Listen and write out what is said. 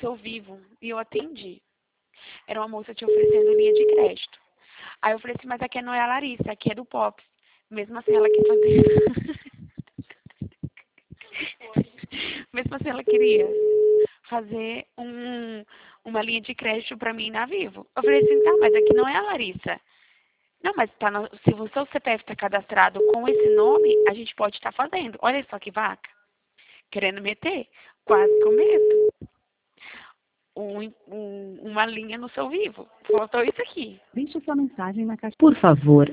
seu Vivo e eu atendi. Era uma moça te oferecendo linha de crédito. Aí eu falei assim, mas aqui não é a Larissa, aqui é do Pop. Mesmo assim ela quis fazer. Mesmo assim ela queria fazer uma linha de crédito pra mim na Vivo. Eu falei assim, tá, mas aqui não é a Larissa. Não, mas tá se o seu CPF está cadastrado com esse nome, a gente pode estar fazendo. Olha só que vaca. Querendo meter. Quase que eu meto. Uma linha no seu Vivo. Faltou isso aqui. Deixe sua mensagem na caixa. Por favor,